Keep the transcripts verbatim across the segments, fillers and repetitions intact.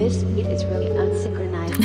This beat is really unsynchronized.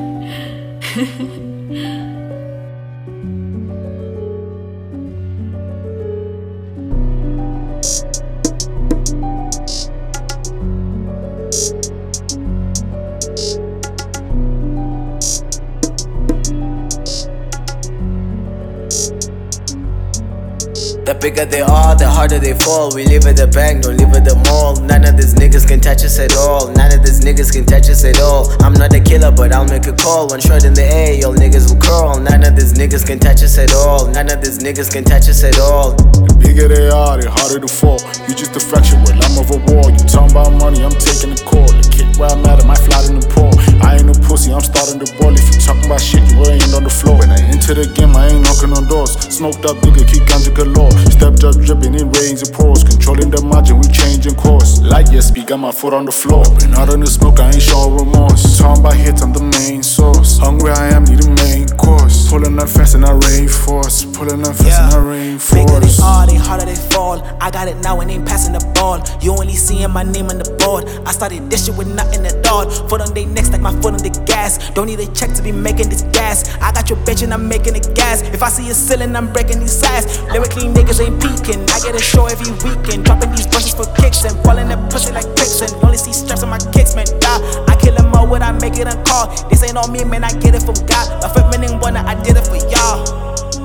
The bigger they are, the harder they fall. We live at the bank, don't live at the mall. None of these niggas can touch us at all. None of these niggas can touch us at all. I'm not a killer, but I'll make a call. One shot in the air, y'all niggas will crawl. None of these niggas can touch us at all. None of these niggas can touch us at all. The bigger they are, the harder to fall. You just a fraction, well I'm of a wall. You talking about money, I'm taking the call. The kid where I'm at, I might fly in the pool. I ain't no pussy, I'm starting the ball. If you talking about shit, you ain't on the floor. When I enter the game, I ain't knocking on doors. Smoked up nigga, keep ganja galore. Stepped up, dripping in rains and pros. Controlling the margin, we changing course. Light, yes, speak, got my foot on the floor. Been out on the smoke, I ain't showing remorse. Talking about hits, I'm the main source. Hungry I am, need a main course. Pulling up fast and I reinforce. Pulling up fast Yeah. and I reinforce. Bigger they are, they harder they fall. I got it now and ain't passing the ball. You only seeing my name on the board. I started this shit with nothing at all. Foot on they necks like my foot on the gas. Don't need a check to be making this gas. I got your bitch and I'm making it gas. If I see a ceiling, I'm breaking these sides. Lyrically niggas ain't peeking. I get a show every weekend. Dropping these brushes for kicks and falling that pussy like pics. And only see straps on my kicks, man. Die. I kill them all when I make it a call. This ain't on me, man. I get it from God. My feminine one, I did it for y'all.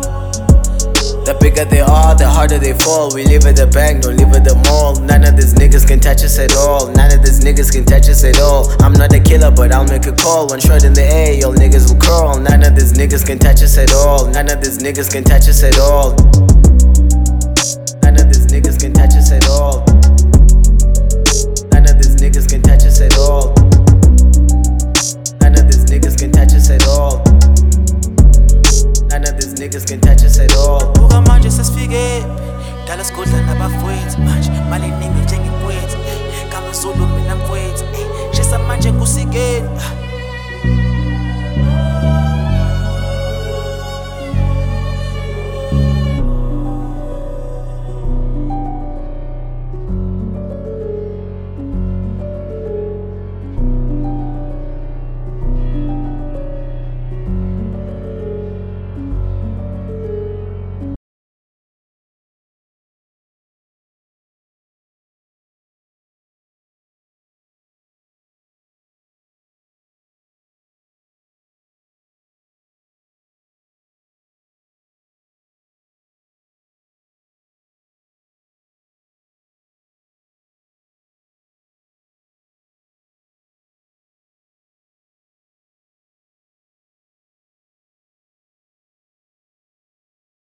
The bigger they are, the harder they fall. We live at the bank, don't live at the mall. None of these niggas can touch us at all. None of these niggas can touch us at all. I'm not a killer, but I'll make a call. One shot in the air, y'all niggas will crawl. None of these niggas can touch us at all. None of these niggas can touch us at all. None of these niggas can touch us at all. None of these niggas can touch us at all. None of these niggas can touch us at all. None of these niggas can touch us at all. Buka manje sesifike dala sigodla nabafowethu manje mali ningi njengekwethu kama Zulu mina mfowethu shisa manje kusikeni.